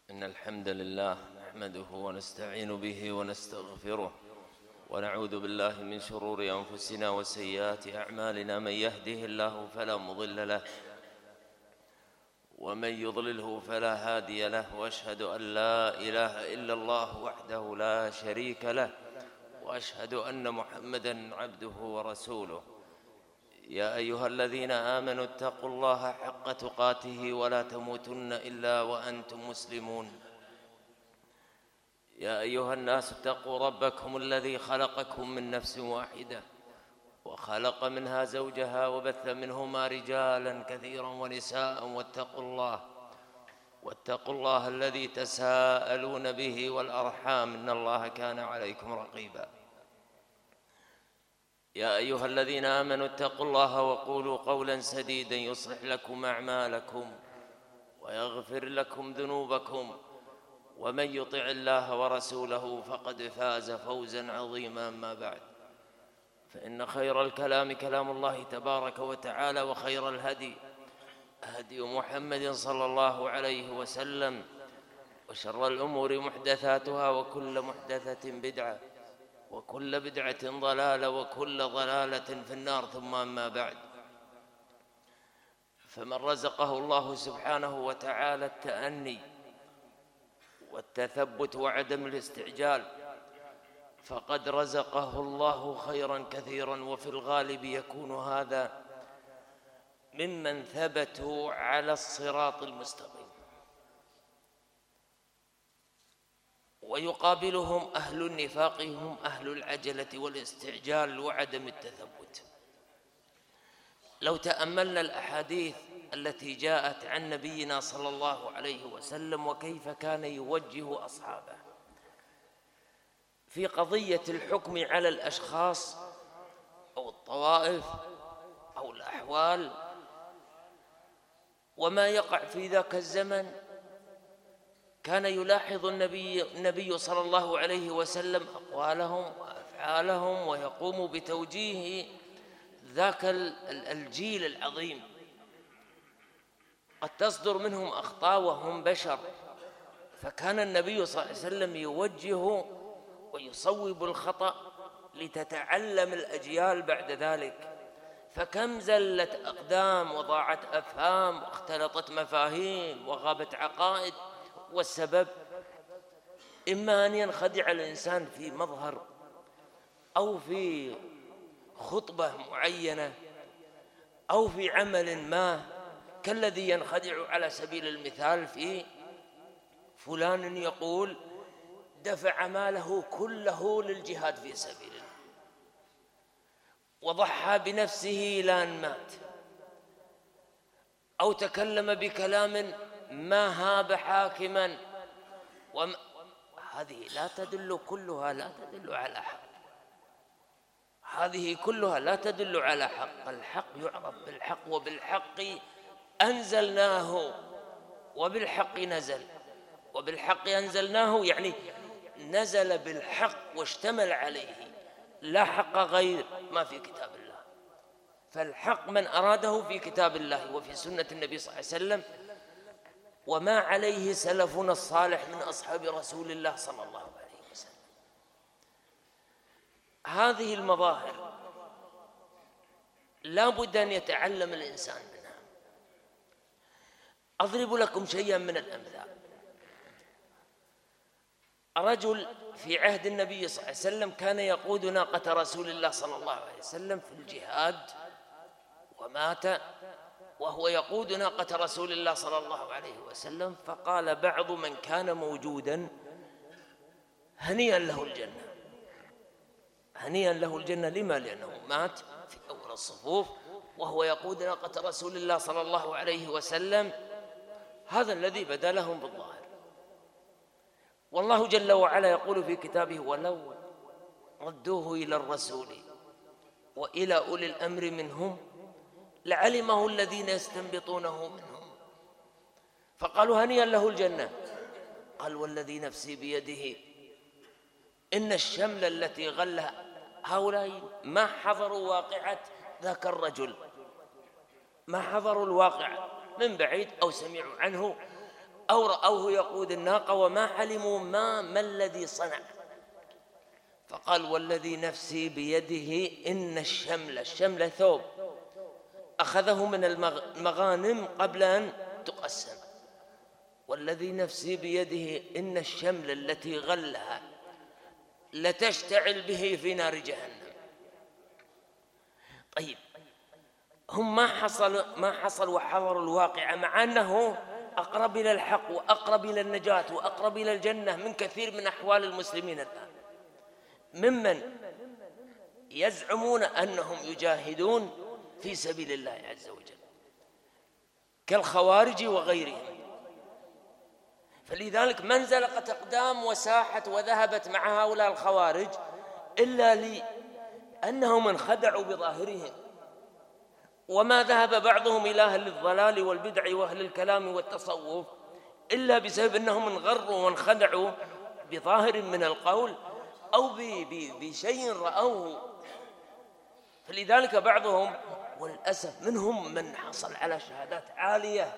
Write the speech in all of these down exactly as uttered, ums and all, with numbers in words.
إن الحمد لله نحمده ونستعين به ونستغفره ونعوذ بالله من شرور أنفسنا وسيئات أعمالنا. من يهده الله فلا مضل له ومن يضلله فلا هادي له، وأشهد أن لا إله إلا الله وحده لا شريك له، وأشهد أن محمدًا عبده ورسوله. يا أيها الذين آمنوا اتقوا الله حق تقاته ولا تموتن إلا وأنتم مسلمون. يا أيها الناس اتقوا ربكم الذي خلقكم من نفس واحدة وخلق منها زوجها وبث منهما رجالا كثيرا ونساء، واتقوا الله واتقوا الله الذي تساءلون به والأرحام، إن الله كان عليكم رقيبا. يا أيها الذين آمنوا اتقوا الله وقولوا قولا سديدا يصلح لكم أعمالكم ويغفر لكم ذنوبكم، ومن يطع الله ورسوله فقد فاز فوزا عظيما. أما بعد، فإن خير الكلام كلام الله تبارك وتعالى، وخير الهدي هدي محمد صلى الله عليه وسلم، وشر الأمور محدثاتها، وكل محدثة بدعة، وكل بدعة ضلالة، وكل ضلالة في النار. ثم أما بعد، فمن رزقه الله سبحانه وتعالى التأني والتثبت وعدم الاستعجال فقد رزقه الله خيرا كثيرا، وفي الغالب يكون هذا ممن ثبتوا على الصراط المستقيم، ويقابلهم أهل النفاق هم أهل العجلة والاستعجال وعدم التثبت. لو تأملنا الأحاديث التي جاءت عن نبينا صلى الله عليه وسلم وكيف كان يوجه أصحابه في قضية الحكم على الأشخاص أو الطوائف أو الأحوال وما يقع في ذاك الزمن، كان يلاحظ النبي, النبي صلى الله عليه وسلم أقوالهم وأفعالهم، ويقوم بتوجيه ذاك الجيل العظيم. قد تصدر منهم أخطاء وهم بشر، فكان النبي صلى الله عليه وسلم يوجه ويصوب الخطأ لتتعلم الأجيال بعد ذلك. فكم زلت أقدام وضاعت أفهام واختلطت مفاهيم وغابت عقائد، والسبب إما أن ينخدع الإنسان في مظهر أو في خطبة معينة أو في عمل ما، كالذي ينخدع على سبيل المثال في فلان يقول دفع ماله كله للجهاد في سبيل الله وضحى بنفسه إلى أن مات، أو تكلم بكلام ما هاب حاكما، وما هذه لا تدل كلها لا تدل على حق، هذه كلها لا تدل على حق. الحق يعرف بالحق، وبالحق أنزلناه وبالحق نزل، وبالحق أنزلناه يعني نزل بالحق واشتمل عليه، لا حق غير ما في كتاب الله. فالحق من أراده في كتاب الله وفي سنة النبي صلى الله عليه وسلم، وما عليه سلفنا الصالح من أصحاب رسول الله صلى الله عليه وسلم. هذه المظاهر لا بد أن يتعلم الإنسان منها. أضرب لكم شيئا من الأمثال. رجل في عهد النبي صلى الله عليه وسلم كان يقود ناقة رسول الله صلى الله عليه وسلم في الجهاد، ومات وهو يقود ناقة رسول الله صلى الله عليه وسلم. فقال بعض من كان موجودا: هنيئا له الجنة، هنيئا له الجنة. لما؟ لأنه مات في أول الصفوف وهو يقود ناقة رسول الله صلى الله عليه وسلم. هذا الذي بدا لهم بالظاهر. والله جل وعلا يقول في كتابه: ولو ردوه إلى الرسول وإلى أولي الأمر منهم لعلمه الذين يستنبطونه منهم. فقالوا: هنيئا له الجنة. قال: والذي نفسي بيده إن الشمل التي غلها هؤلاء ما حضروا واقعة ذاك الرجل، ما حضروا الواقع من بعيد أو سمعوا عنه أو رأوه يقود الناقة وما علموا ما ما الذي صنع. فقال والذي نفسي بيده إن الشمل، الشمل ثوب أخذه من المغانم قبل أن تقسم، والذي نفسي بيده إن الشمل التي غلها لتشتعل به في نار جهنم. طيب هم ما حصل ما حصل وحضروا الواقع، مع أنه أقرب إلى الحق وأقرب إلى النجاة وأقرب إلى الجنة من كثير من أحوال المسلمين الآن، ممن يزعمون أنهم يجاهدون في سبيل الله عز وجل كالخوارج وغيرهم. فلذلك ما انزلقت أقدام وساحت وذهبت مع هؤلاء الخوارج إلا لأنهم انخدعوا بظاهرهم، وما ذهب بعضهم إلى أهل الضلال والبدع وأهل الكلام والتصوف إلا بسبب أنهم انغروا وانخدعوا بظاهر من القول أو بشيء رأوه. فلذلك بعضهم وللأسف منهم من حصل على شهادات عالية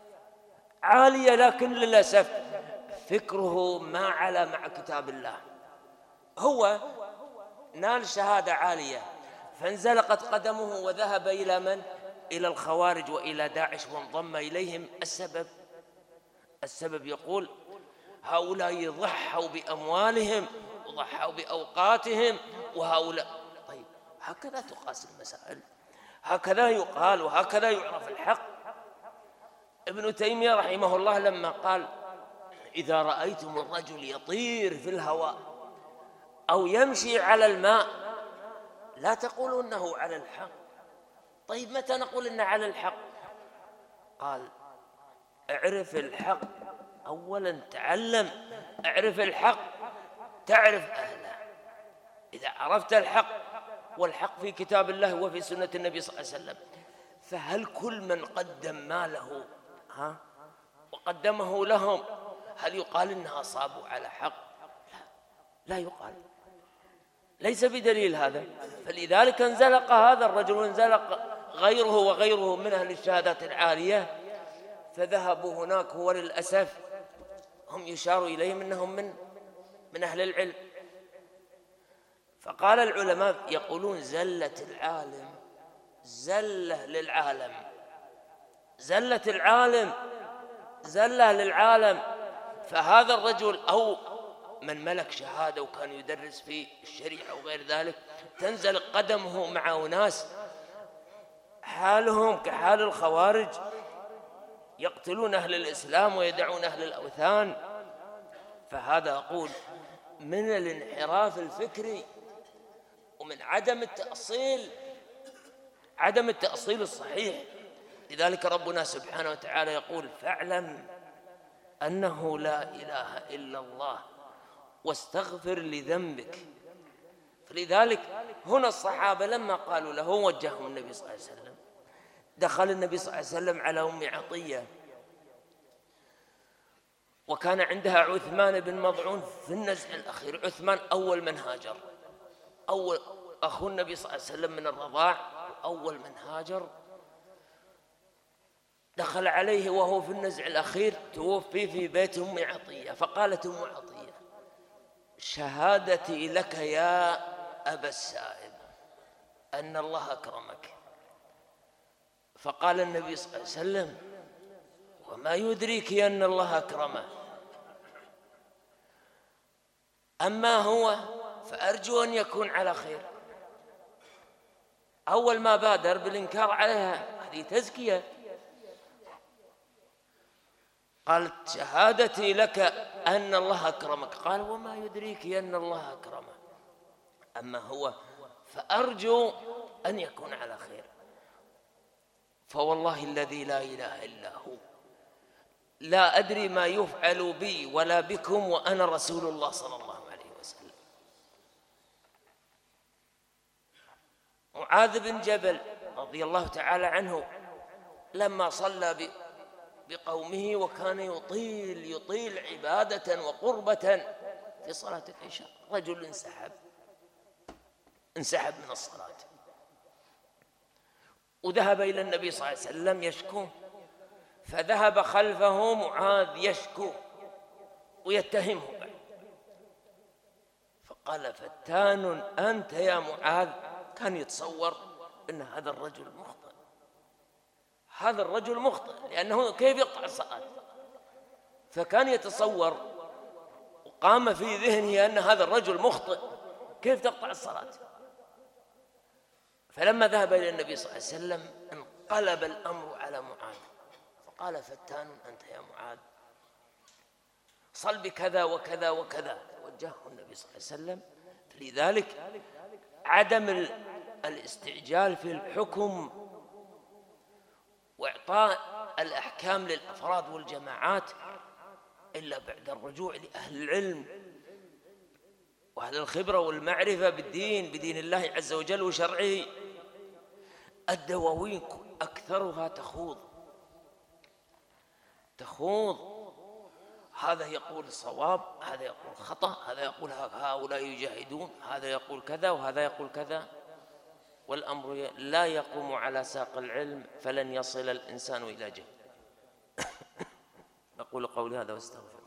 عالية، لكن للأسف فكره ما على مع كتاب الله. هو نال شهادة عالية فانزلقت قدمه وذهب إلى من؟ إلى الخوارج وإلى داعش وانضم إليهم. السبب السبب يقول هؤلاء ضحوا بأموالهم وضحوا بأوقاتهم وهؤلاء. طيب هكذا تقاس المسائل، هكذا يقال وهكذا يعرف الحق. ابن تيمية رحمه الله لما قال إذا رأيتم الرجل يطير في الهواء أو يمشي على الماء لا تقولوا أنه على الحق. طيب متى نقول أنه على الحق؟ قال اعرف الحق أولا، تعلم، اعرف الحق تعرف أهله. إذا عرفت الحق، والحق في كتاب الله وفي سنة النبي صلى الله عليه وسلم، فهل كل من قدم ماله ها وقدمه لهم هل يقال إنها أصابوا على حق؟ لا, لا يقال، ليس بدليل هذا. فلذلك انزلق هذا الرجل وانزلق غيره وغيره من أهل الشهادات العالية، فذهبوا هناك. هو للأسف هم يشار إليهم أنهم من من أهل العلم. فقال العلماء يقولون زلة العالم زلة للعالم، زلة العالم زلة للعالم. فهذا الرجل أو من ملك شهادة وكان يدرس في الشريعة وغير ذلك تنزل قدمه مع أناس حالهم كحال الخوارج يقتلون أهل الإسلام ويدعون أهل الأوثان. فهذا أقول من الانحراف الفكري ومن عدم التأصيل عدم التأصيل الصحيح. لذلك ربنا سبحانه وتعالى يقول فاعلم أنه لا إله إلا الله واستغفر لذنبك. فلذلك هنا الصحابة لما قالوا له وجههم النبي صلى الله عليه وسلم، دخل النبي صلى الله عليه وسلم على أم عطية وكان عندها عثمان بن مضعون في النزع الأخير. عثمان أول من هاجر، أول أخو النبي صلى الله عليه وسلم من الرضاع، أول من هاجر. دخل عليه وهو في النزع الأخير، توفي في بيت أم عطية. فقالت أم عطية شهادتي لك يا أبا السائب أن الله أكرمك. فقال النبي صلى الله عليه وسلم وما يدريك أن الله أكرمه، أما هو فأرجو أن يكون على خير. أول ما بادر بالإنكار عليها، هذه تزكية. قالت شهادتي لك أن الله أكرمك. قال وما يدريك أن الله أكرمه، أما هو فأرجو أن يكون على خير. فوالله الذي لا إله إلا هو لا أدري ما يفعل بي ولا بكم وأنا رسول الله صلى الله عليه وسلم. معاذ بن جبل رضي الله تعالى عنه لما صلى بقومه وكان يطيل يطيل عبادة وقربة في صلاة العشاء، رجل انسحب انسحب من الصلاة وذهب إلى النبي صلى الله عليه وسلم يشكوه. فذهب خلفه معاذ يشكو ويتهمه بعد، فقال: فتان أنت يا معاذ. كان يتصور أن هذا الرجل مخطئ، هذا الرجل مخطئ، لأنه كيف يقطع الصلاة؟ فكان يتصور وقام في ذهنه أن هذا الرجل مخطئ، كيف تقطع الصلاة؟ فلما ذهب إلى النبي صلى الله عليه وسلم انقلب الأمر على معاذ، فقال: فتان أنت يا معاذ، صل بكذا وكذا وكذا. وجهه النبي صلى الله عليه وسلم. فلذلك عدم الاستعجال في الحكم وإعطاء الأحكام للأفراد والجماعات إلا بعد الرجوع لأهل العلم وأهل الخبرة والمعرفة بالدين، بدين الله عز وجل وشرعه. الدواوين أكثرها تخوض تخوض هذا يقول صواب، هذا يقول خطأ، هذا يقول هؤلاء يجاهدون، هذا يقول كذا وهذا يقول كذا، والأمر لا يقوم على ساق العلم، فلن يصل الإنسان إلى جهل. أقول قولي هذا واستغفر.